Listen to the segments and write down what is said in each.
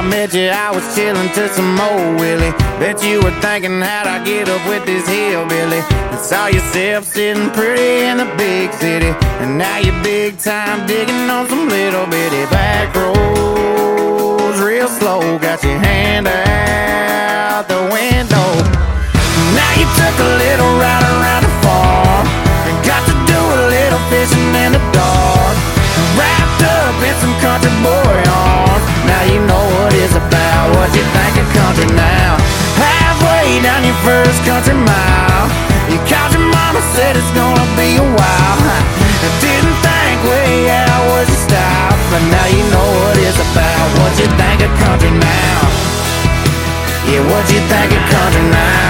met you, I was chillin' to some old Willie. Bet you were thinking, how'd I get up with this hillbilly? And saw yourself sitting pretty in the big city, and now you're big time digging on some little bitty back roads, real slow. Got your hand out the window. Now you took a little ride around the farm and got to do a little fishing in the dark, wrapped up in some country boy arms. Now you know what it's about. What you think of country now? Halfway down your first country mile, you called your mama, said it's gonna be a while. Didn't think way out was your style, but now you know what it's about. What you think of country now? Yeah, what you think of country now?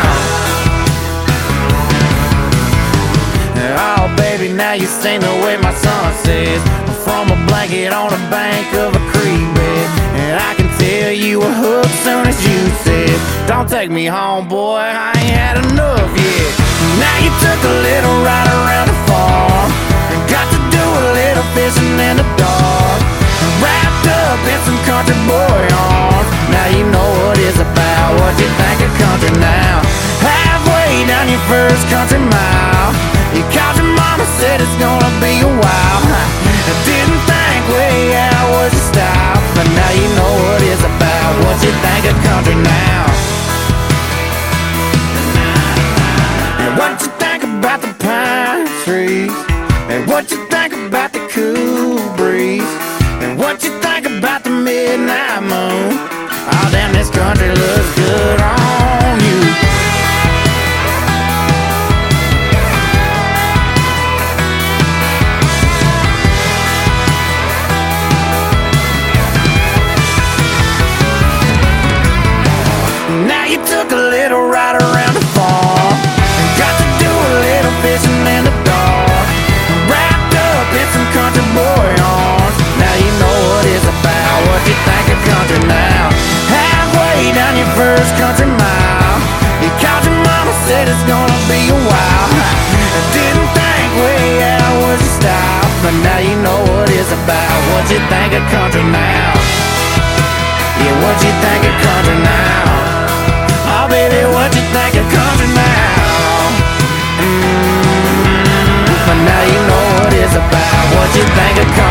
Oh baby, now you sing the way my son says, from a blanket on the bank of a creek bed. And I can tell you were hooked soon as you said, don't take me home, boy, I ain't had enough yet. Now you took a little ride around the farm and got to do a little fishing in the dark, wrapped up in some country boy arms. Now you know what it's about. What you think of country now? Halfway down your first country mile, you called your mama, said it's gonna be a while. Didn't think way out was your style, but now you know what it's about. What you think of country now? And what you think about the pine trees? And what you think about the cool breeze? And what you think about the midnight moon? Oh damn, this country looks good on you. Now you took a little ride around the farm and got to do a little fishing in the dark, wrapped up in some country boy arms. Now you know what it's about. What you think of country now? Halfway down your first country mile, you called your mama, said it's gonna be a while. Didn't think way out was your style, but now you know what it's about. What you think of country now? Yeah, what you think of country now? Oh baby, what you think of country now? But now you know what it's about. What you think of country?